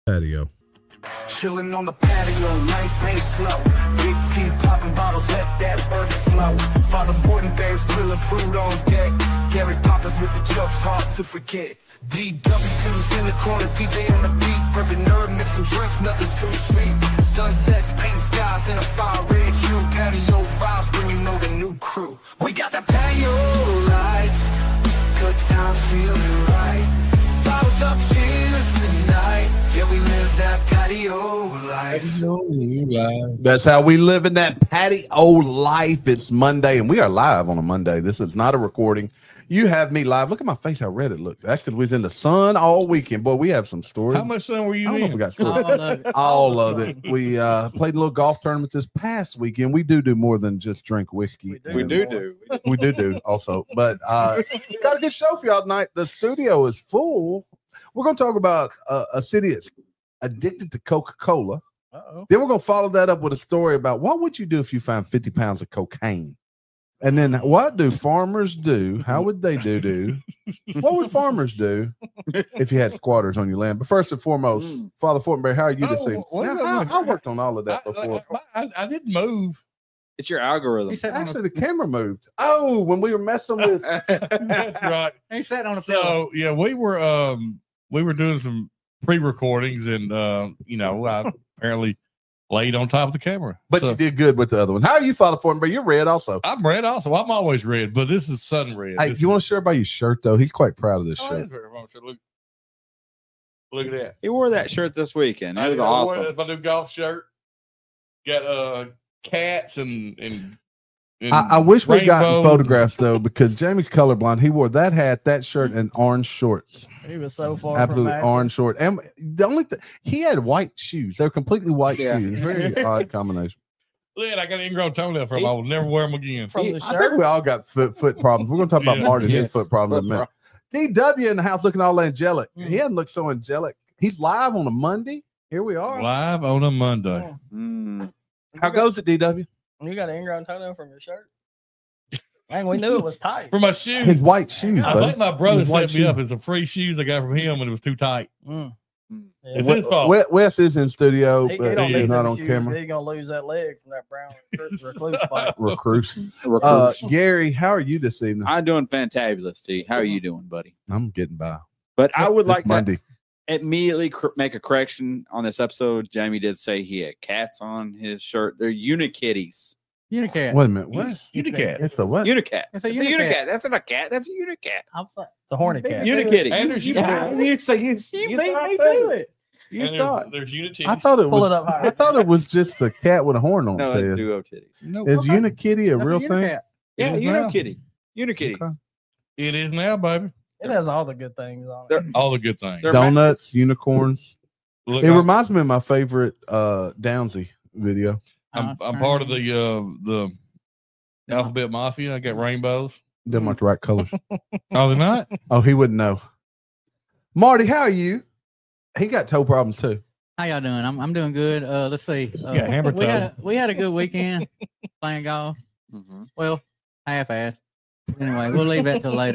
Patio. Chilling on the patio, life ain't slow. Big T popping bottles, let that burger flow. Father Fortenberry's grilling food on deck. Gary Poppins with the jokes, hard to forget. DW2's in the corner, DJ on the beat. Bourbon nerd, mixing drinks, nothing too sweet. Sunsets, paint skies in a fire red hue. Patio vibes, bringing on the new crew. We got the patio life. Good time, feeling right. Bottles up, cheers tonight. Yeah, we live that patio life. That's how we live in that patio life. It's Monday, and we are live on a Monday. This is not a recording. You have me live. Look at my face, how red it looks. Actually, we was in the sun all weekend. Boy, we have some stories. How much sun were you I don't know if in? we got stories. All of it. We played a little golf tournament this past weekend. We do more than just drink whiskey. We do Also. But got a good show for y'all tonight. The studio is full. We're going to talk about a city that's addicted to Coca-Cola. Uh-oh. Then we're going to follow that up with a story about what would you do if you found 50 pounds of cocaine? And then what do farmers do? How would they do? What would farmers do if you had squatters on your land? But first and foremost, Father Fortenberry, how are you this evening? I worked on all of that before. I didn't move. It's your algorithm. Actually, the camera moved. Oh, when we were messing with. Right. He sat on a pillow. So yeah, we were doing some pre-recordings, and I apparently laid on top of the camera. But you did good with the other one. How are you, Father Fortenberry? You're red also. I'm red also. I'm always red, but this is sun red. Hey, you want to share about your shirt though? He's quite proud of this shirt. Look at that. He wore that shirt this weekend. That was awesome. My new golf shirt. Got cats and I wish we'd gotten rainbow. photographs though, because Jamie's colorblind. He wore that hat, that shirt, and orange shorts. He was so far Absolutely from orange short. And the only thing, he had white shoes. They were completely white Yeah. shoes. Very odd combination. Look, I got an ingrown toenail from him. I will never wear them again. from the I think shirt. we all got foot problems. We're going to talk about Yeah. Marty and his Yes. foot problems in a minute. DW in the house looking all angelic. He doesn't look so angelic. He's live on a Monday. Here we are. Live on a Monday. How goes it, DW? You got an ingrown toenail from your shirt? Man, we knew it was tight. For my shoes. His white shoes, I buddy. think my brother His white set me shoes. up as some free shoes I got from him, and it was too tight. Yeah. It's his fault. Wes is in studio, He but don't he's need not them on shoes. camera. He's gonna lose that leg from that brown recluse fight. Recruit. Gary, how are you this evening? I'm doing fantabulous, T. How are you doing, buddy? I'm getting by. But I would It's like Monday. to immediately make a correction on this episode. Jamie did say he had cats on his shirt. They're unikitties. Unicat. Wait a minute. What? Unicat. It's a what? Unicat. It's a It's unicat. That's not a cat. That's a unicat. It's a horny cat. Unikitty. And there's Yeah, Unicat. you beat me to it. You And saw it. there's Unity. I thought it Pull was. it up higher. I thought it was just a cat with a horn on No, its it's head. duo titties. No, Is Unikitty a That's real a thing? unicat. Yeah, It is now. Unikitty. Unikitties. Okay. it is now, baby. It has all the good things on it. They're- All the good things. They're Donuts, unicorns. Look, It reminds me of my favorite Downsy video. I'm part of the Alphabet Mafia. I got rainbows. Them aren't the right colors. Oh, they're not? Oh, he wouldn't know. Marty, how are you? He got toe problems too. How y'all doing? I'm doing good. Let's see. Yeah, hammer toe. we had a good weekend playing golf. Mhm. Well, half-assed. Anyway, we'll leave that till later.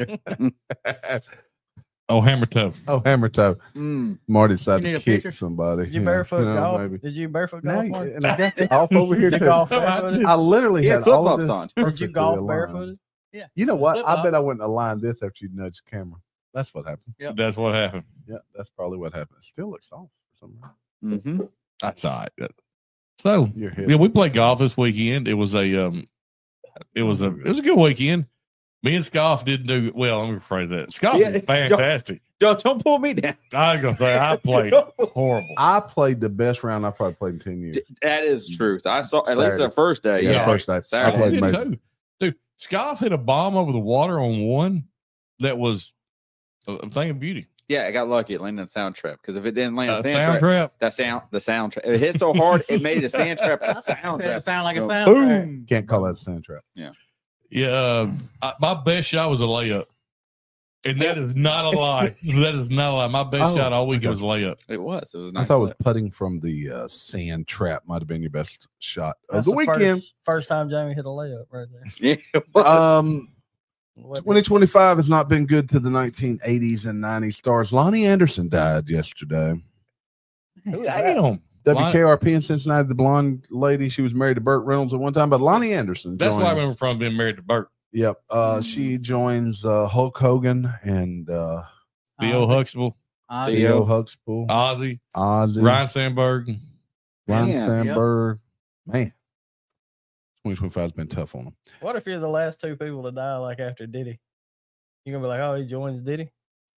Oh, hammer toe. Oh, hammer toe. Mm. Marty decided You need to a kick picture? somebody. Did you Yeah, barefoot no, golf? maybe. Did you barefoot No, golf? Mark? and I got the golf over here Did too. you golf barefooted? I literally He had had all of flip-flops this on. Did you perfectly golf aligned. barefooted? You know what? I Flip-flop. bet I wouldn't align this after you nudged the camera. That's what happened. Yep. That's what happened. Yeah, that's probably what happened. It still looks soft for some reason. Mm-hmm. That's all right. So, Your head. yeah, we played golf this weekend. It was a good weekend. Me and Scoff didn't do well. Let me rephrase that. Scoff Yeah, was fantastic. Don't pull me down. I was gonna say I played horrible. I played the best round I probably played in 10 years. That is truth. I saw at least Saturday. the first day. Yeah, Yeah, first night. I Saturday. played Did amazing. too. Dude, Scoff hit a bomb over the water on one that was a thing of beauty. Yeah, I got lucky. It landed in sound trap because if it didn't land in Sound trap. the sound trap. It hit so hard it made it a sand trap. A sound trap. Sound like a Go sound trap. boom. Can't call that a sand trap. Yeah, my best shot was a layup, and that is not a lie. That is not a lie. My best shot all weekend was a layup. It was. It was a I nice. thought it was lip. putting from the sand trap might have been your best shot of That's the weekend. First time Jamie hit a layup right there. Yeah, it was. What- 2025 has not been good to the 1980s and 90s stars. Lonnie Anderson died yesterday. Damn. WKRP in Cincinnati, the blonde lady. She was married to Burt Reynolds at one time, but Lonnie Anderson. That's joins. why I remember from being married to Burt. Yep. She joins Hulk Hogan and Theo Huxtable, Theo Huxtable, Ozzy, Ryan Sandberg. Sandberg. Man, 2025 has been tough on them. What if you're the last two people to die, like after Diddy? You're gonna be like, oh, he joins Diddy.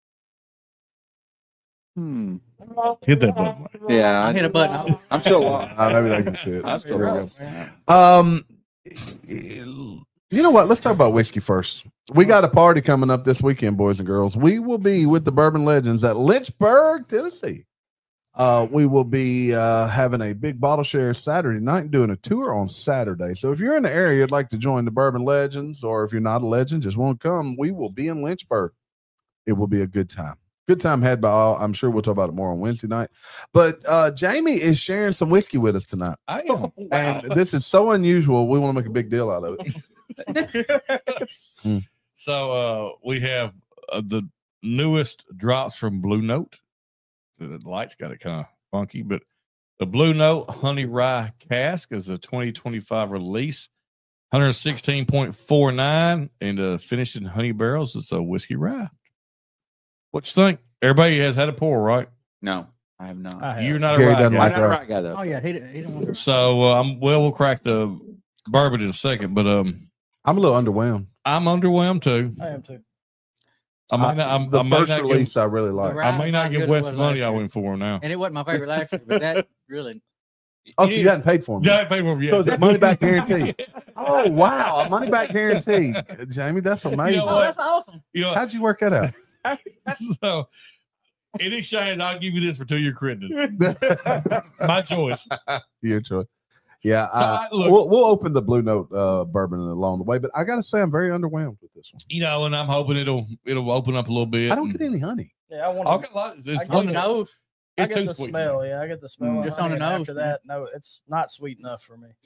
Hit that button. Yeah, I hit a button. I'm still lost. Maybe I can see it. I'm still lost. You know what? Let's talk about whiskey first. We got a party coming up this weekend, boys and girls. We will be with the Bourbon Legends at Lynchburg, Tennessee. We will be having a big bottle share Saturday night and doing a tour on Saturday. So if you're in the area, you'd like to join the Bourbon Legends, or if you're not a legend, just want to come, we will be in Lynchburg. It will be a good time. Good time had by all. I'm sure we'll talk about it more on Wednesday night. But Jamie is sharing some whiskey with us tonight. I am. And this is so unusual. We want to make a big deal out of it. So we have the newest drops from Blue Note. The lights got it kind of funky, but the Blue Note Honey Rye Cask is a 2025 release, 116.49, and finished in honey barrels. It's a whiskey rye. What you think? Everybody has had a pour, right? No, I have not. You're not Gary a rye doesn't guy. like I'm not a right guy though. Oh yeah, he didn't want to. So we'll crack the bourbon in a second, but I'm a little underwhelmed. I'm underwhelmed too. I am too. I may not. The I may first not release give, I really like. Right. I may not give Good West one money I last year. went for now. And it wasn't my favorite last year, but that really. Oh, so you hadn't paid for them. Yeah, I paid for it. So it's a money back guarantee. Oh wow, a money back guarantee, Jamie. That's amazing. know Oh, what? that's awesome. You know, How'd you work that out? so in exchange, I'll give you this for 2-year credit. My choice. Your choice. Yeah, Look, we'll open the Blue Note bourbon along the way, but I gotta say I'm very underwhelmed with this one. you know, and I'm hoping it'll open up a little bit. I don't get any honey. Yeah, I want I'll to. get a lot. It's I On the get nose. I it's get too the sweet. smell. Yeah, I get the smell. Just of on the honey, and nose, After that, no, it's not sweet enough for me.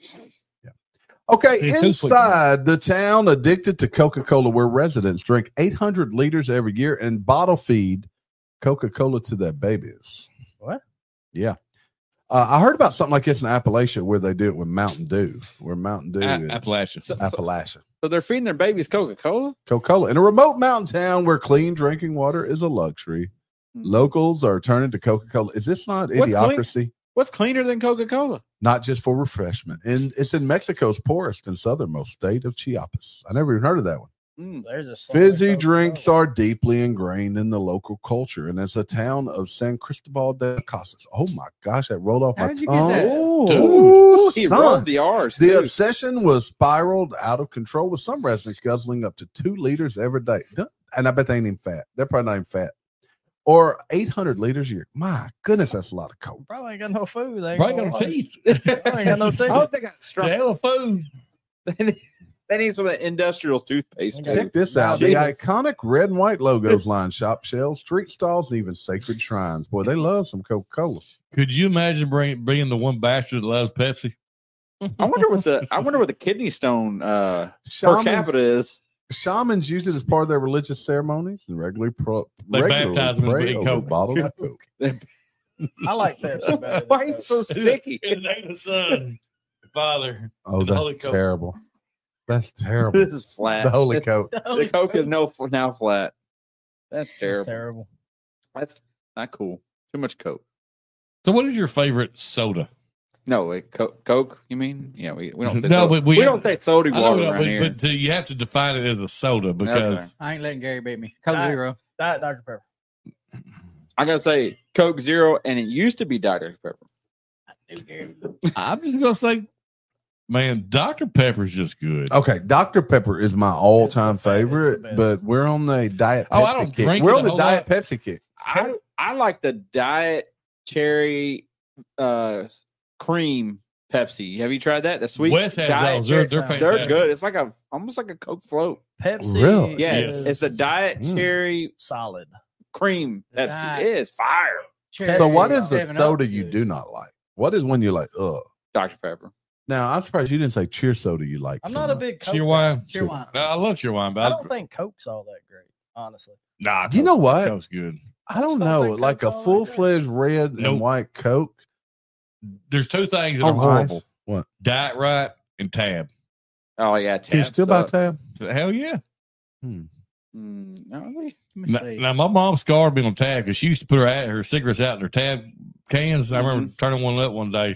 Okay, It's too sweet. inside the town addicted to Coca-Cola, where residents drink 800 liters every year and bottle feed Coca-Cola to their babies. What? Yeah. I heard about something like this in Appalachia where they do it with Mountain Dew, where Mountain Dew is Appalachia. Appalachia. So they're feeding their babies Coca-Cola? Coca-Cola in a remote mountain town where clean drinking water is a luxury. Locals are turning to Coca-Cola. Is this not What's idiocracy? What's cleaner than Coca-Cola? Not just for refreshment. And it's in Mexico's poorest and southernmost state of Chiapas. I never even heard of that one. There's a Fizzy Coca-Cola. drinks are deeply ingrained in the local culture, and it's a town of San Cristobal de Casas. Oh my gosh, that rolled off my How'd you get tongue. that? Ooh, He son. rolled the R's. The too. obsession was spiraled out of control, with some residents guzzling up to 2 liters every day. And I bet they ain't even fat. They're probably not even fat. Or 800 liters a year. My goodness, that's a lot of Coke. Probably ain't got no food. They ain't Probably gonna got like- teeth. Probably ain't got no I teeth. hope they got The strong. hell of food. They need some of that industrial toothpaste Okay. too. Check this out. The iconic red and white logos line shop shelves, street stalls, and even sacred shrines. Boy, they love some Coca-Cola. Could you imagine being the one bastard that loves Pepsi? I wonder what the kidney stone per Shamans, capita is. shamans use it as part of their religious ceremonies and regularly They baptize them in pray big over Coke. bottles of Coke. I like Pepsi better than Why are you Coke. so sticky? In the name of the Son, Father. Oh, And the Holy that's Coke. terrible. That's terrible. This is flat. The Holy Coke. The Coke is now flat. That's It's terrible. terrible. That's not cool. Too much Coke. So, what is your favorite soda? No, Coke. You mean? Yeah, we don't. Say No, soda. but we we- don't say soda I know water that, around here. but you have to define it as a soda because Okay. I ain't letting Gary beat me. Coke Diet- Zero. Diet Dr. Pepper. I gotta say Coke Zero, and it used to be Dr. Pepper. I'm just gonna say, man, Dr. Pepper's just good. Okay, Dr. Pepper is my all-time It's the best. favorite, It's the best. but we're on the Diet Pepsi Oh, I don't kick. drink We're it on a the whole Diet lot. Pepsi kick. I like the Diet Cherry cream Pepsi. Have you tried that? The sweet Wes has Diet those. Cherry. They're They're They're fantastic. good. It's like almost like a Coke float. Pepsi. Really? Yeah, Yes. it's the Diet Mm. Cherry solid. cream Pepsi. Diet- It is fire. Cherry So what is the 7 Up soda is you good. do not like? What is one you like? Dr. Pepper. Now, I'm surprised you didn't say cheer soda you like. I'm so not a much. big Coke Cheer guy. wine. Cheer wine. No, I love cheer wine, I but don't think Coke's all that great, honestly. nah, You know what? Coke's good. I don't Just don't know, think like a Coke's all that full-fledged red and Nope. white Coke. There's two things that are On ice? horrible: What? Diet Right and Tab. Oh yeah, Can you Tab still buy sucks. Tab? Hell yeah! No, Let me Now, see. now my mom scarred me on Tab because she used to put her cigarettes out in her Tab cans. I remember turning one up one day,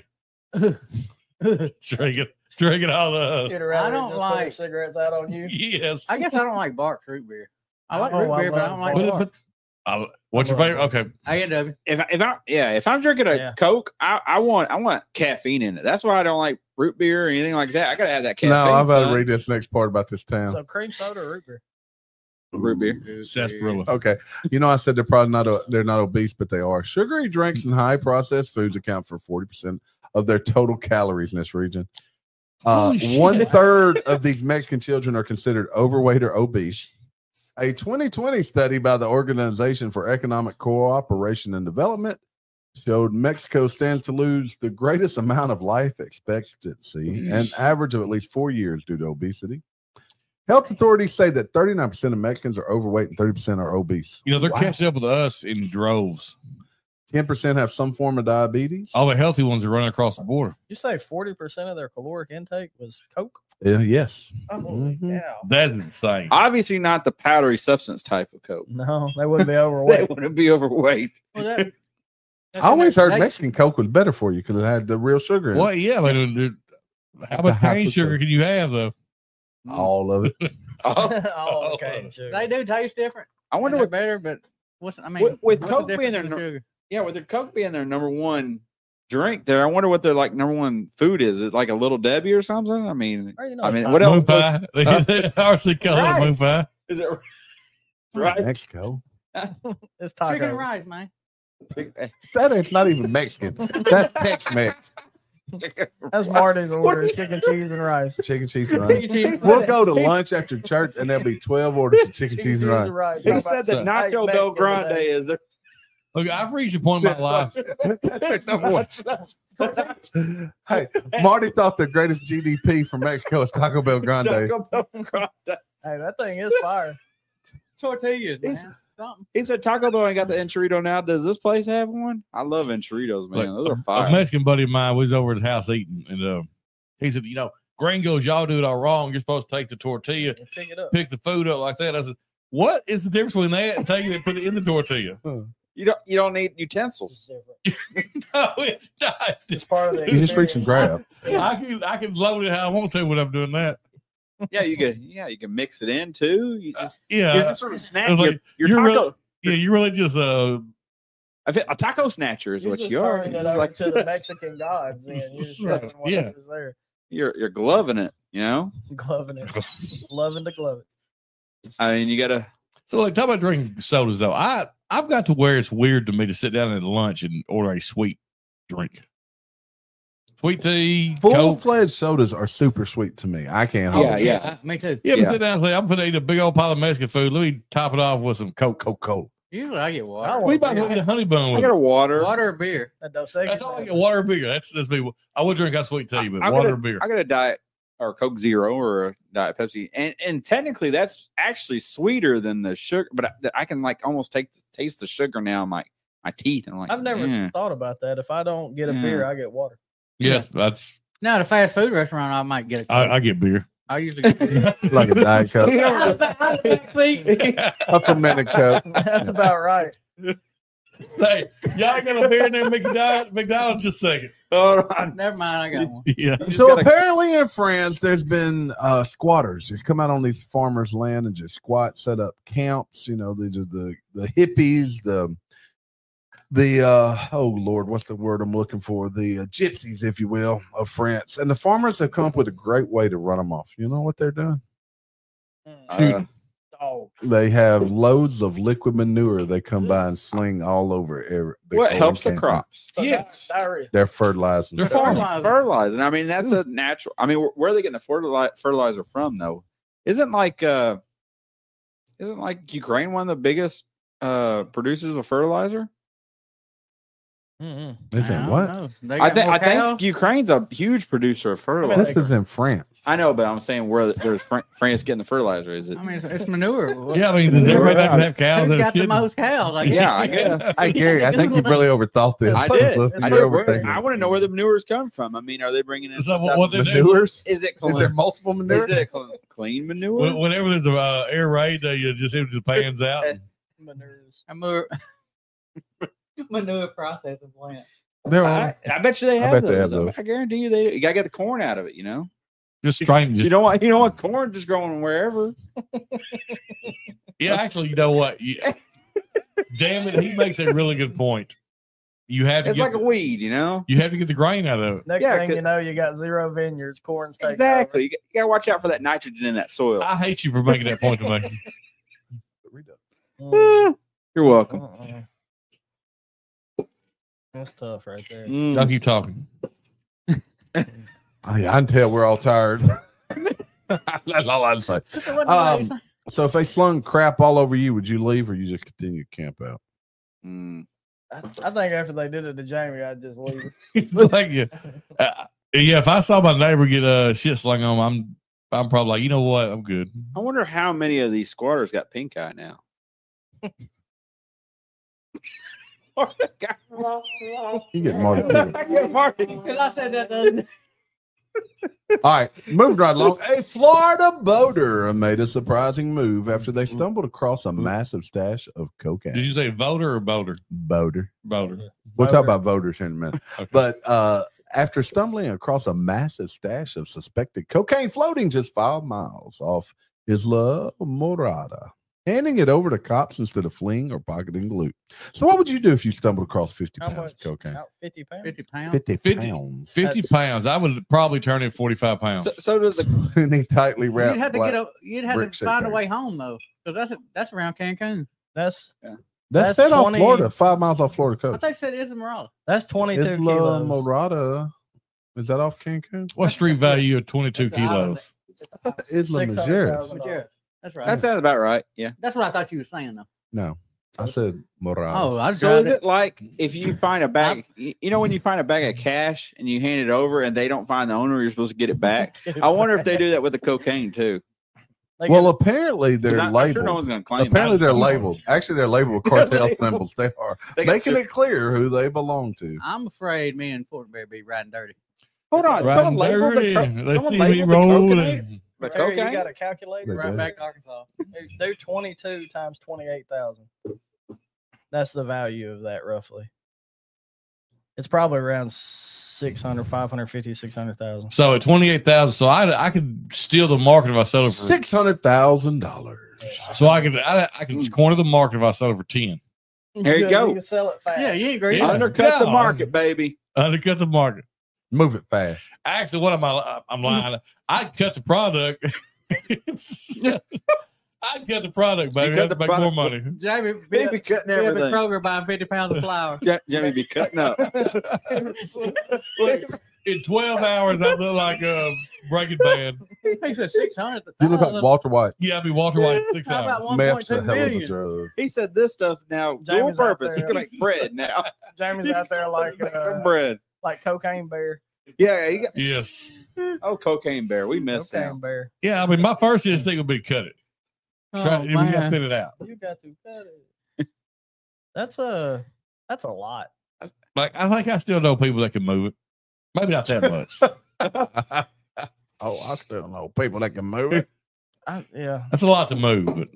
drinking all the. You'd rather don't just put like- your cigarettes out on you. Yes. I guess I don't like Barks root beer. I like Oh, root I beer, but I love don't like Barks. Barks. What's your I love favorite? Okay, A&W. If I'm drinking a Yeah. Coke, I want caffeine in it. That's why I don't like root beer or anything like that. I gotta have that caffeine. No, I'm about son. to read this next part about this town. So cream soda or root beer? root beer. sarsaparilla. Okay, I said they're probably they're not obese, but they are. Sugary drinks and high processed foods account for 40% of their total calories in this region. Holy shit. 1/3 of these Mexican children are considered overweight or obese. A 2020 study by the Organization for Economic Cooperation and Development showed Mexico stands to lose the greatest amount of life expectancy, an average of at least 4 years due to obesity. Health authorities say that 39% of Mexicans are overweight and 30% are obese. You know, they're Wow. catching up with us in droves. 10% have some form of diabetes. All the healthy ones are running across the border. You say 40% of their caloric intake was Coke? Yes. Holy Mhm. cow. That's insane. Obviously not the powdery substance type of Coke. No, they wouldn't be They overweight. wouldn't be overweight. Well, that, I always heard they- Mexican Coke was better for you because it had the real sugar in it. Well, yeah, but how much half cane of sugar Coke. can you have though? All of it. Oh, okay. Sure. They do taste different. I wonder They're what. better, but what's I mean With what's the Coke being difference their in no- sugar? Yeah, with their Coke being their number one drink, there. I wonder what their like number one food is. Is it like a Little Debbie or something? I mean, Or, you know, I mean, it's what not- Moon else? pie. They RC color Right. moon pie. Is it right? Mexico. It's Chicken taco. and rice, man. That is not even Mexican. That's Tex-Mex. That's Marty's order: chicken, cheese, and rice. Chicken, cheese, and rice. Chicken, cheese. We'll go to lunch after church, and there'll be 12 orders of chicken, cheese, and rice. Who said that Nacho Bel Grande is there? Look, I've reached a point in my life. That's number one. Hey, Marty thought the greatest GDP for Mexico is Taco Bell Grande. Taco Bell Grande. Hey, that thing is fire. Tortillas, It's- man. Something. He said Taco Bell ain't got the enchilito now. Does this place have one? I love enchiladas, man. Those are A fire. Mexican buddy of mine was over at his house eating, and he said, gringos, y'all do it all wrong. You're supposed to take the tortilla, You pick it up. pick the food up like that. I said, what is the difference between that and taking it and put it in the tortilla? You don't need utensils. It's different. No, it's not. It's part of the You just reach and grab. I can load it how I want to when I'm doing that. Yeah, you can mix it in too. You just Yeah, you're just sort of snack. I was like, Your you're taco. really- yeah, you really just I feel a taco snatcher is You're what just you are. throwing You're it just over like to the Mexican gods, then you're just Right, taking what yeah. is there, you're gloving it. You know, gloving it, loving to glove it. I mean, you gotta. so like talk about drinking sodas though. I've got to where it's weird to me to sit down at lunch and order a sweet drink. Sweet tea, Coke. Full-fledged sodas are super sweet to me. I can't hold Yeah, it. yeah. Me too. Yeah, Yeah. but sit down and say, I'm going to eat a big old pile of Mexican food. Let me top it off with some Coca-Cola. Usually I get water. I We want about to beer. eat a honey bun I with got it. a water. Water or beer. That Dos Equis, That's all I man. get. Water or beer. That's me. I would drink a sweet tea, but I water got or beer. I got a diet or Coke Zero or a Diet Pepsi, and technically that's actually sweeter than the sugar. But I can like almost taste the sugar now in my teeth, and I'm like, I've never "Yeah." thought about that. If I don't get a Yeah. beer, I get water. Yes, that's. Now at a fast food restaurant, I might get a I get beer. I usually get beer. like a Diet Coke. Hey, A fermented Coke. That's about right. y'all got a beer in there, McDonald's? Just a second. Hold on. Never mind, I got one. Yeah. just So gotta- apparently in France, there's been squatters. Just come out on these farmers' land and just squat, set up camps. You know, these are the hippies, the oh Lord, what's the word I'm looking for? The gypsies, if you will, of France. And the farmers have come up with a great way to run them off. You know what they're doing? Dog. They have loads of liquid manure they come by and sling all over the What whole helps the encampment. crops? So Yes. diarrhea. They're fertilizing. They're the farm. farming. Fertilizer. I mean, that's a natural. I mean, where are they getting the fertilizer from, though? Isn't like Ukraine one of the biggest producers of fertilizer? Mm-mm. They said I what? don't know. They I got think more I think cows? Ukraine's a huge producer of fertilizer. This is in France. I know, but I'm saying where's France getting the fertilizer? Is it? I mean, it's manure. Yeah, I mean, does everybody have cows? Who's that got the shouldn't? most cows? Like, Yeah, I guess. Hey Gary, I think you've really overthought this. I did. You're I did. overthinking I it. want to know where the manures come from. I mean, are they bringing in Is that some what type of- they do? Manures? Is it Is clean? there multiple Is manure? it clean manure? Whenever there's a air raid, they just empty the pans out. Manures. manure processing plant. There are. I bet you they have bet those. they have those. I guarantee you they do. You gotta get the corn out of it. You know. Just strange. You know what? You know what? Corn just growing wherever. Yeah, actually, you know what? Damn it, he makes a really good point. You have to It's get like a weed. You know. you have to get the grain out of it. Next Yeah, thing 'cause- you know, you got 0 vineyards, corn's taking Exactly. You gotta watch out for that nitrogen in that soil. I hate you for making that point to me. over. You're welcome. That's tough right there. Don't keep talking. Oh, yeah, I can tell we're all tired. That's all I'd say. So if they slung crap all over you, would you leave or you just continue to camp out? Mm. I think after they did it to Jamie, I'd just leave. Like, yeah, if I saw my neighbor get shit slung on him, I'm probably like, you know what, I'm good. I wonder how many of these squatters got pink eye now. You get Marty. Because I said that doesn't. All right, moving right along. A Florida boater made a surprising move after they stumbled across a massive stash of cocaine. Did you say voter or boater? Boater. Boater. We'll talk about voters here in a minute. Okay. But after stumbling across a massive stash of suspected cocaine floating just 5 miles off Isla Morada, handing it over to cops instead of fleeing or pocketing loot. So what would you do if you stumbled across 50 How pounds much? of cocaine? About 50 pounds. 50 pounds. 50 50. pounds. 50 That's- pounds. I would probably turn in 45 pounds. So does the And he tightly wrapped. You'd have to black- you'd have brick to find a shit way home though, because that's around Cancun. That's That's That's that off 20 Florida, 5 miles off Florida I coast. thought you said Islamorada. that's 22 Isla kilos. Morada. Is that off Cancun? What street value of 22 That's the island. kilos? Isla Majera. $600,000. That's right. that sounds about right. Yeah. That's what I thought you were saying though. No, I said Morada. Oh, I So is tried it. it like if you find a bag, you know, when you find a bag of cash and you hand it over and they don't find the owner, you're supposed to get it back. I wonder if they do that with the cocaine too. They Well, get- apparently 'Cause they're I'm labeled. sure no one's going to claim Apparently it. they're labeled. Actually, they're labeled with cartel symbols. They are They got making it clear who they belong to. I'm afraid me and Fortenberry be riding dirty. Hold on. Riding Someone labeled dirty. the They someone see me labeled the cocaine? rolling. The Terry, you cocaine? got a calculator? They Right do. back to Arkansas. Do 22 times 28,000. That's the value of that roughly. It's probably around 600, 550, 600,000. So at 28,000, so I could steal the market if I sell it for $600,000. So I could corner the market if I sell it for 10. There you go. You can sell it fast. Yeah, you ain't great. Yeah. Undercut the Yeah. market, baby. Undercut the market. Move it fast. Actually, what am I'm lying. I'd cut the product. I'd cut the product, baby. cut I'd the make more product. money. Jamie They be cutting be up at everything. Kroger buying 50 pounds of flour. Jimmy be cutting up. Look, in 12 hours, I look like a Breaking Bad. He said 600. You look like Walter White. Yeah, I'd be Walter White in 6 How hours. about Meth's a 1.2 hell of a million? drug. He said this stuff now dual Jamie's out purpose. there. You can make bread now. Jamie's out there like Make some bread. Cocaine Bear. Yeah, he got, Yes. oh, Cocaine Bear. We missed Cocaine him. Bear. Yeah, I mean, my first instinct would be cut it. Oh, We got to man. thin it out. You got to cut it. That's a lot. Like, I think I still know people that can move it. Maybe not that much. Oh, I still know people that can move it. Yeah. That's a lot to move, but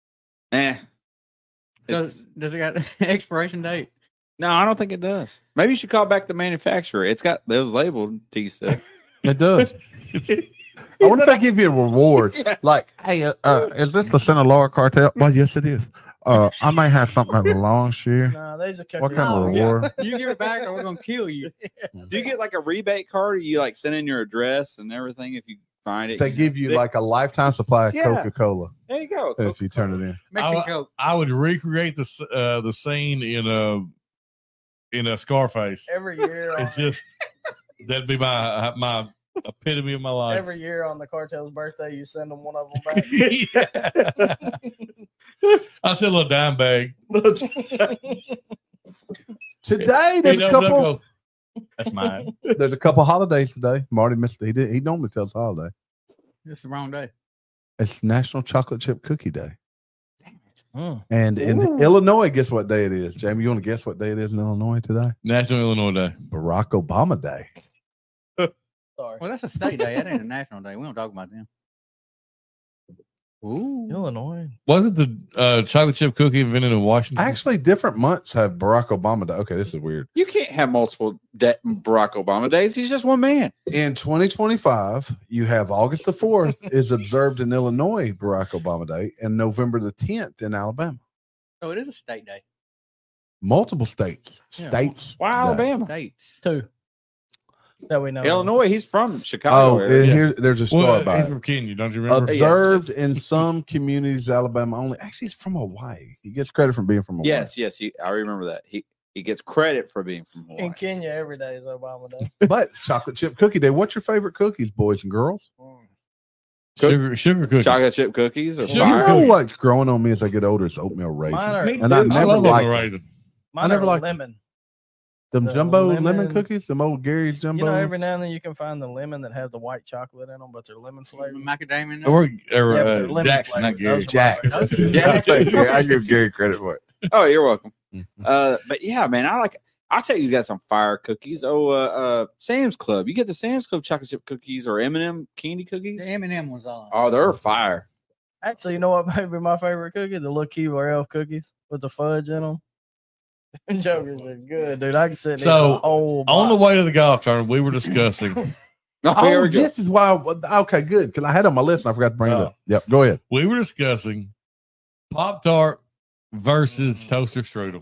Does it got an expiration date? No, I don't think it does. Maybe you should call back the manufacturer. It's got those labeled T6. It does. I wonder if they give you a reward. Like, hey, is this the Sinaloa cartel? Well, yes, it is. I may have something that belongs here. No, they just cut What you kind of off. reward? You give it back or we're going to kill you. Do you get like a rebate card? Or you like send in your address and everything if you find it? They give you like a lifetime supply of Yeah. Coca-Cola There you go. if you turn it in. Mexican Coke. I would recreate the scene in a Scarface. Every year, It's just that'd be my epitome of my life. every year on the cartel's birthday, you send them one of them back. I said a little dime bag. Today, there's He a don't couple. go, that's mine. There's a couple holidays today. Marty missed. He normally tells holiday. It's the wrong day. It's National Chocolate Chip Cookie Day. Mm. And in Illinois, guess what day it is? Jamie, you want to guess what day it is in Illinois today? National Illinois Day. Barack Obama Day. Sorry. Well, that's a state day. That ain't a national day. We don't talk about them. Ooh. Illinois. Wasn't the chocolate chip cookie invented in Washington? Actually, different months have Barack Obama Day. Okay, this is weird. You can't have multiple Barack Obama days. He's just one man. In 2025, you have August the 4th is observed in Illinois, Barack Obama Day, and November the 10th in Alabama. So it is a state day. Multiple states. Yeah. States. Wow, Day. Alabama. States. 2 that we know. of. Illinois, he's from Chicago. Oh, area. and here, there's a story well, about he's it. from Kenya, don't you remember? Observed in some communities, Alabama only. Actually, he's from Hawaii. He gets credit for being from Hawaii. Yes, I remember that. He gets credit for being from Hawaii. In Kenya, every day is Obama Day. But it's Chocolate Chip Cookie Day. What's your favorite cookies, boys and girls? Sugar cookie. Chocolate chip cookies or Sugar You fire? know what's growing on me as I get older is oatmeal raisin. Mine are, And I I never love liked oatmeal them. raisin. mine never are liked lemon. Them The jumbo lemon lemon- cookies, them old Gary's jumbo. You know, every now and then you can find the lemon that have the white chocolate in them, but they're lemon flavored. Macadamia. nut. Or Yeah, but they're lemon Jackson, not flavored. Gary. Those are my Jack. favorites. Yeah, thank you. I give Gary credit for it. Oh, you're welcome. Mhm. But yeah, man, I'll tell you got some fire cookies. Sam's Club. You get the Sam's Club chocolate chip cookies or M&M candy cookies. The M&M was on. Oh, they're fire. Actually, you know what might be my favorite cookie? The little Kiva Elf cookies with the fudge in them. Jokers are good, dude. I can sit there So, a whole On the box. way to the golf tournament, we were discussing. Oh, here Oh, we go. this is why. Okay, good. Because I had it on my list and I forgot to bring it Oh. up. Yep, go ahead. We were discussing Pop Tart versus toaster strudel.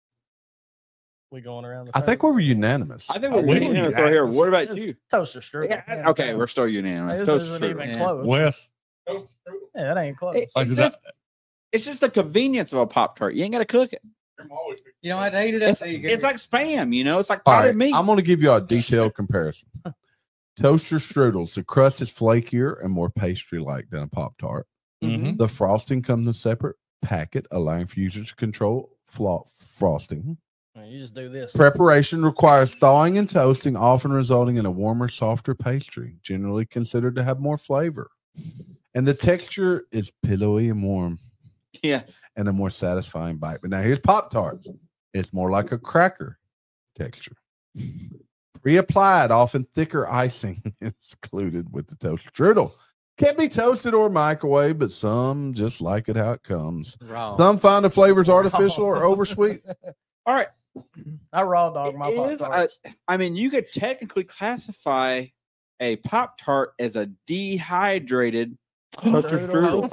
We going around the I think we were unanimous. I think Oh, we're we unanimous were right here. unanimous. What about It's you? toaster strudel. Yeah, okay, we're still unanimous. This Toast isn't strudel. even Yeah. close. Wes, Yeah, that ain't close. It's just the convenience of a Pop Tart. You ain't got to cook it. You don't have to eat it. It's like spam, It's like All potted right, meat. I'm going to give you a detailed comparison. Toaster strudels. The crust is flakier and more pastry-like than a Pop Tart. mhm. The frosting comes in a separate packet, allowing for users to control frosting. You just do this. Preparation requires thawing and toasting, often resulting in a warmer, softer pastry, generally considered to have more flavor. And the texture is pillowy and warm Yes. and a more satisfying bite. But now here's Pop Tarts. It's more like a cracker texture. Pre-applied, often thicker icing is included with the toaster strudel. Can't be toasted or microwaved, but some just like it how it comes. raw. Some find the flavors artificial or oversweet. All right. I raw dog my It Pop is, Tarts. I mean, you could technically classify a Pop Tart as a dehydrated toaster strudel.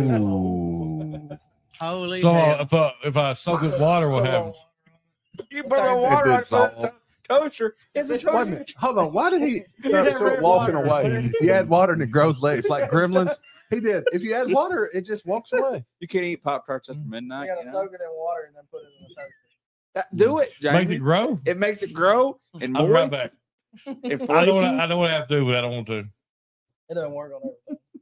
Oh. Holy So hell. if I soak it in water, what happens? You put the water on It dissolves. the toaster. It's a Wait a toaster. minute. Hold on. Why did he start walking away? You add water and it grows legs like gremlins. He did. If you add water, it just walks away. You can't eat Pop Tarts after You midnight. gotta You know? soak it in water and then put it in the toaster. Do it, Makes Jamie. it grow. It makes it grow and I'll be right moist. back. and I know, flaky. I know what I have to do, but I don't want to. It doesn't work on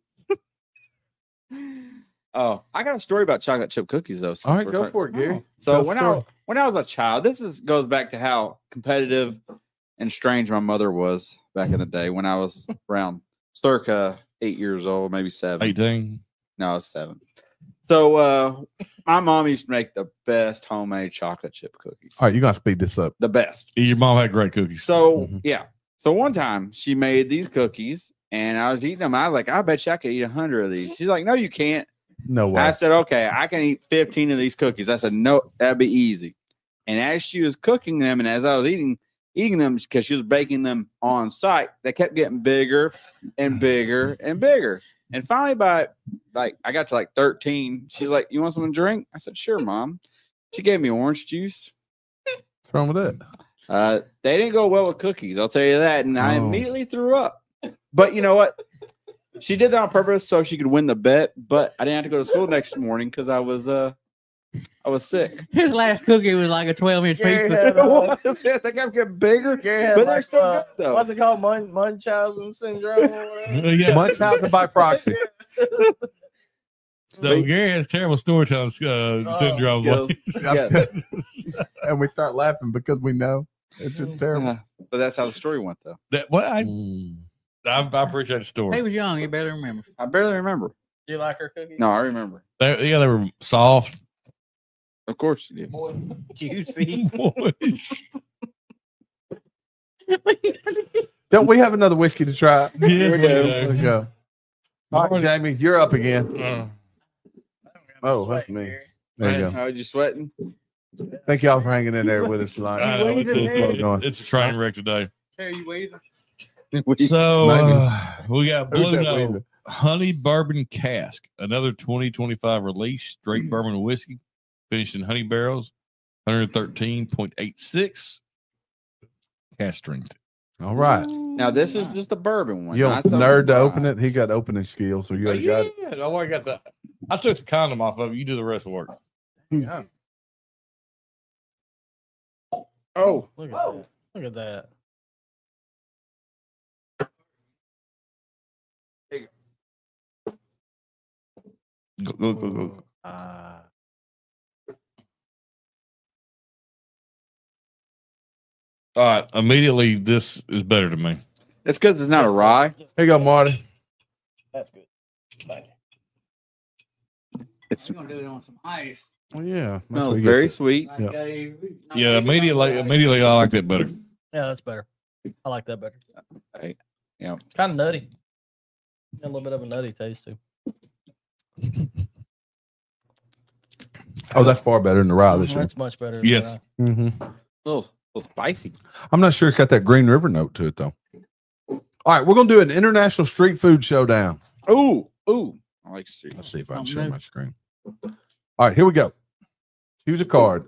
everything. Oh, I got a story about chocolate chip cookies though. since All right, we're go talking- for it, Gary. So Tell when the I was a child, goes back to how competitive and strange my mother was back in the day when I was around circa 8 years old, maybe 7. 18. No, I was 7. So my mom used to make the best homemade chocolate chip cookies. All right, you're going to speed this up. The best. Your mom had great cookies. So Mhm. yeah. So one time she made these cookies and I was eating them. I was like, I bet you I could eat 100 of these. She's like, no, you can't. No way. I said, okay, I can eat 15 of these cookies. I said, no, that'd be easy. And as she was cooking them and as I was eating them because she was baking them on site, they kept getting bigger and bigger and bigger. And finally, by I got to 13, she's like, you want something to drink? I said, sure, Mom. She gave me orange juice. What's wrong with that? They didn't go well with cookies, I'll tell you that. And I Oh. immediately threw up. But you know what? She did that on purpose so she could win the bet. But I didn't have to go to school next morning because I was sick. His last cookie was like a 12-inch Gary pizza. had, They kept getting bigger. Gary had But they're like, still good, though. what's it called? Munchausen syndrome or whatever? Yeah. Munchausen by proxy. So Gary has terrible storytelling syndrome. Skills. Yeah. And we start laughing because we know it's just terrible. But that's how the story went, though. I Mm. appreciate the He story. was young. You barely remember. I barely remember. Do you like her cookies? No, I remember. They were soft. Of course you did. Juicy. Boys. Don't we have another whiskey to try? Yeah, Here we we go. do. Let's go. All right, Jamie, you're up again. Uh, Oh, that's me. There you go. How are you sweating? Thank y'all for hanging in there with us tonight. I know, Going. it's a train wreck today. Are you wheezing? So Maybe. we got Who's Blue that Note waving? Honey Bourbon Cask, another 2025 release, straight bourbon whiskey, finished in honey barrels, 113.86 cask strength. All right. Now this is just a bourbon one. You not don't the nerd to rye. open it. He got opening skills, so you already got it. I already got that. I took the condom off of it. You do the rest of the work. Yeah. Oh, Look at that. Look at that. Go. All right. Immediately, this is better to me. it's because it's not a rye. Here you go, Marty. That's good. Thank you. It's We're gonna do it on some ice. Well, yeah. that's what smells you very get. sweet. Like Yep. Yeah, immediately, I like that better. Yeah, that's better. I like that better. Hey, yeah. Kind of nutty. Got a little bit of a nutty taste too. Oh, that's far better than the rye this year. That's much better. than Yes. that. Mm-hmm. A little spicy. I'm not sure it's got that Green River note to it, though. All right, we're going to do an international street food showdown. Ooh. I like street. Let's see if I can Something show new. my screen. All right, here we go. Choose a card.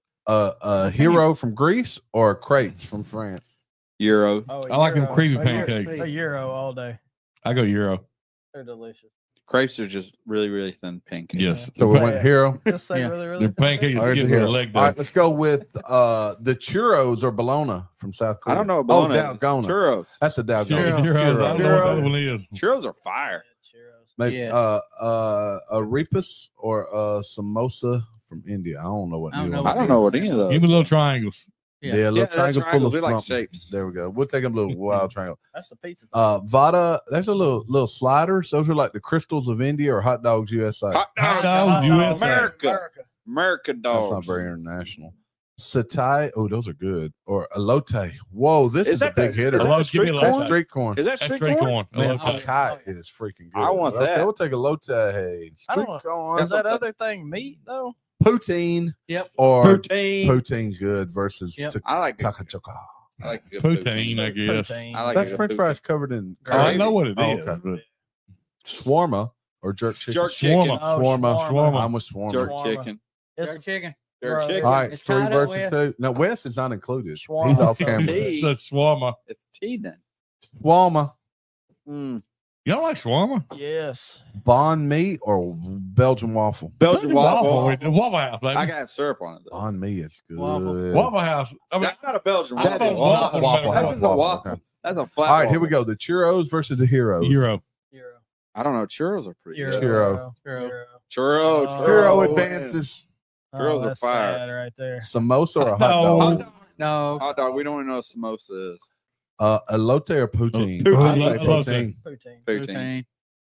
A hero from Greece or a crepes from France. Euro. Oh, a I like them Euro. creamy A pancakes. A Euro all day. I go Euro. They're delicious. Crepes are just really, really thin pancakes. Yes. So we went hero. Just say Yeah. really, really. The pancakes All right, get here. with a leg All right, day. let's go with the churros or bologna from South Korea. I don't know what bologna is. Dalgona. Churros. That's a Dalgona. Churros. I don't know what that one is. Churros are fire. Churros. Maybe Yeah. a Repas or a samosa from India. I don't know what. I don't new know one I don't know what any of those. Give me little triangles. Yeah, Yeah. little Yeah, triangles full triangles. of We like something. shapes. There we go. We'll take a little wild triangle. That's the pizza. Vada. There's a little sliders. Those are like the crystals of India or hot dogs USA. Hot Hot dogs. dogs, USA. America. America That's dogs. not very international. Satay. Oh, those are good. Or elote. Whoa, this is a that big the- hitter. is that Hello, the give me street a That's little corn? street corn. Is that That's street straight corn? corn. Man, Hello, Satay is freaking good. I want Okay, that. we'll take a lote. I Street don't- corn. Is that other thing meat though? Poutine Yep. or Poutine. poutine's good versus Yep. I like taka choka. I like good Poutine, I guess. Protein. I like That's good French poutine. fries covered in Oh, I know what it Oh, is. okay. but shawarma or jerk chicken. Jerk chicken. Shawarma. Oh, Shawarma. Shawarma. I'm with shawarma. Jerk Shawarma. chicken. It's Jerk chicken. Jerk Bro, chicken. All right, It's three tied up versus with- two. No, Wes is not included. Shawarma. He's off So camera. tea. It's shawarma. It's tea then. Shawarma, Mm. You don't like shawarma? yes. banh mi, or Belgian waffle. Belgian waffle. Waffle House, baby. I got syrup on it though. Banh mi is good. Waffle. Waffle House. I mean, That's not a Belgian I waffle. thought waffle Waffle better. That's just a waffle. Okay. That's a flat. All right, here we waffle. go. The churros versus the heroes. Euro. Euro. I don't know. Churros are pretty. Euro. good. Churro. Euro. Churro. Oh, Churro wins. advances. Churros are that's fire. sad right there. Samosa or hot No. dog. Hot dog. No. Hot dog. We don't even know what samosa is. Elote or poutine? Poutine. I say Elote. poutine. Poutine. Poutine. Protein.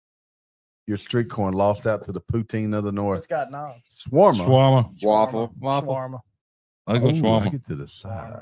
Your street corn lost out to the poutine of the It's north. got none. Shawarma. Shawarma. Waffle. Waffle. Shawarma. I go Ooh, I shawarma. get to the side.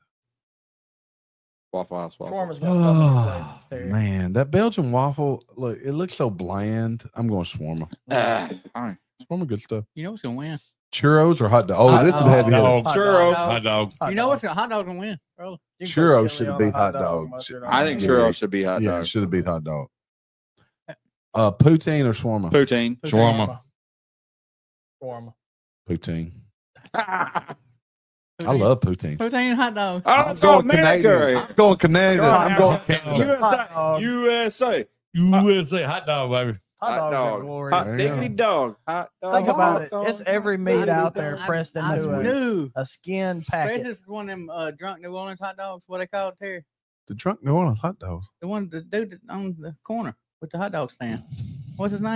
Waffle House. Waffle. Shawarma's got nothing Oh, to say. man, that Belgian waffle, look, it looks so bland. I'm going shawarma. All right. Shawarma, good stuff. You know what's gonna win. Churros or hot dog? Oh, Hot this is dog. heavy. Dog. Hot Churro. dog. Hot dog. Hot You know dog. what's hot dog's gonna win, bro? You can put Churros chili should on be a hot dog, dog. mustard I on think it. churros should be hot Yeah, dog. it should have been hot dog. Poutine or shawarma? Poutine. Shawarma. Shawarma. Poutine. I I love poutine. Protein and hot dog. don't know Canadian. America. I'm going Canadian. I'm going Hot Canada. Hot USA. dog. USA. USA. Hot dog, baby. Hot dogs are glorious. Hot There you diggity go. dog. Hot dog. Think about it. Hot It's dog. every meat out there I- pressed I into knew. a skin packet. Especially one of them drunk New Orleans hot dogs. What they call it, Terry? The drunk New Orleans hot dogs. The dude that on the corner with the hot dog stand. What's his name?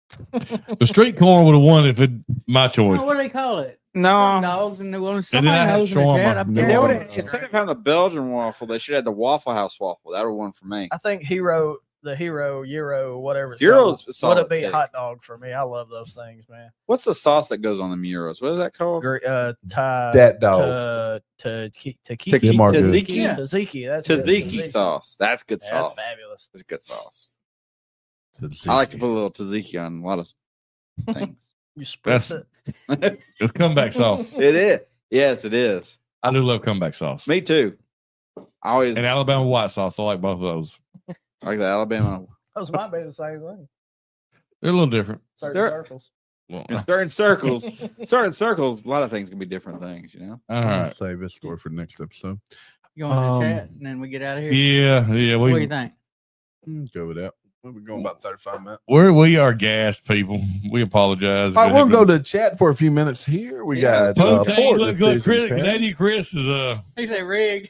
The street corn would have won if it my choice. Oh, what do they call it? No, Dogs and New Orleans. And then I Somebody have knows in the shawarma. chat. I New forget they what Orleans. would it is. instead of having the Belgian waffle, they should have the Waffle House waffle. That would one for me. I think the Euro, whatever. It's Euro called, is would solid it be pick. hot dog for me? I love those things, man. What's the sauce that goes on the Euros? What is that called? Dat dog. Tzatziki. Them are good. Tzatziki. Yeah. Tzatziki. That's it, Tzatziki sauce. That's good Yeah, sauce. that's fabulous. It's good sauce. Tzatziki. I like to put a little tzatziki on a lot of things. You spritz That's- it. It's comeback sauce. It is. Yes, it is. I do love comeback sauce. Me too. I always And Alabama white sauce. I like both of those. like the Alabama. Those might be the same thing. They're a little different. Certain They're- circles. Well, In certain circles, a lot of things can be different things, you know. all I'll right. save this story for the next episode. You going to the chat Um, and then we get out of here? Yeah. What do you We think? Go with that. We're going about 35 minutes. we are gassed, people. We apologize. All right, we'll go to chat for a few minutes here. We got Punk Port look, Decision Pack. Canadian Chris is He said rig.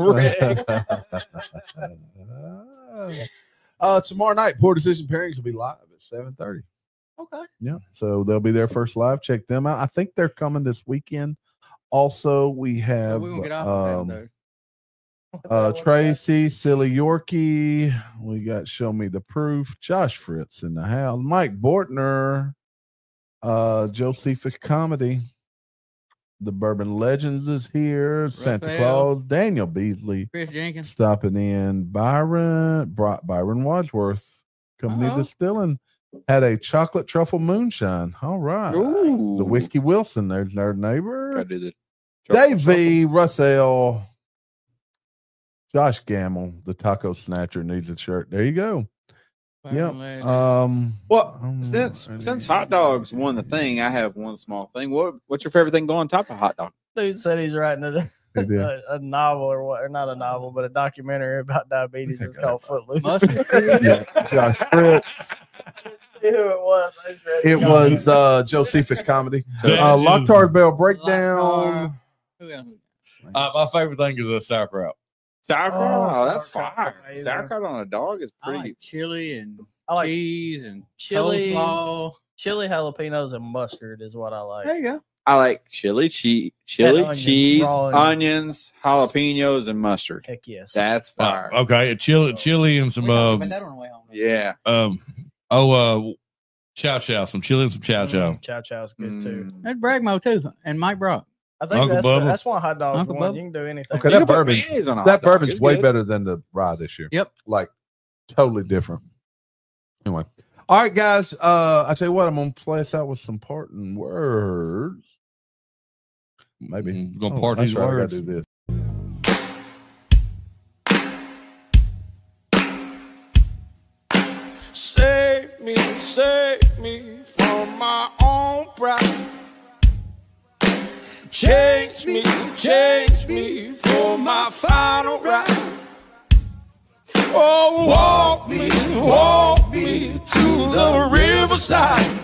Tomorrow night, Poor Decision Pairings will be live at 7:30. Okay. Yeah, so they'll be there first live. Check them out. I think they're coming this weekend. Also, we So have we're going to get off of that, though. Tracy, Silly Yorkie. We got Show Me the Proof. Josh Fritz in the house. Mike Bortner. Josephus Comedy. The Bourbon Legends is here. Santa Raphael. Claus. Daniel Beasley Chris Jenkins. stopping in. Byron Wadsworth. Company Uh-oh. Distilling had a chocolate truffle moonshine. All right. Ooh, The Whiskey Wilson. There's their neighbor. Gotta do the Dave V. Russell. Josh Gamble, the taco snatcher, needs a shirt. There you go. Yep. Well, I don't since know. since hot dogs won the thing, I have one small thing. What's your favorite thing going on top of hot dog? Dude said he's writing They did. a novel or not a novel, but a documentary about diabetes. It's called Footloose. Mustard. Yeah, Josh Fritz. See who it was. I just read It was Josephus Comedy. Locktard Bell Breakdown. Who else? my favorite thing is a sauerkraut. Sauerkraut. Oh, Oh, that's sauerkraut's fire. amazing. Sauerkraut on a dog is I pretty. like chili and I like cheese and chili, coleslaw. chili jalapenos and mustard is what I like. There you go. I like chili, cheese, onions, cheese, raw onions, jalapenos, and mustard. Heck yes. That's fire. Okay, chili and some that on the way home. Yeah. chow chow, some chili and some chow chow. Chow chow's good too. Mm. That's Bragmo too, and Mike Brock. I think Uncle that's Bubba. that's why hot dogs Uncle won. Bubba. You can do anything. Okay, You that can put bourbon's mayonnaise on a hot that dog. bourbon's It's way good. better than the rye this year. Yep. Like totally different. Anyway. All right, guys. I tell you what, I'm gonna play us out with some parting words. Maybe We're gonna part these that's right, I gotta words. do this. Save me from my own pride. Change me for my final ride. Oh, walk me to the riverside.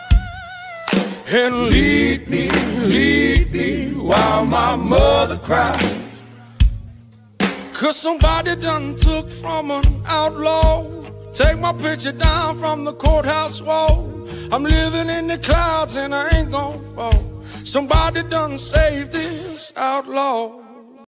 And lead me while my mother cries. 'Cause somebody done took from an outlaw. Take my picture down from the courthouse wall. I'm living in the clouds and I ain't gon' fall. Somebody done saved this outlaw.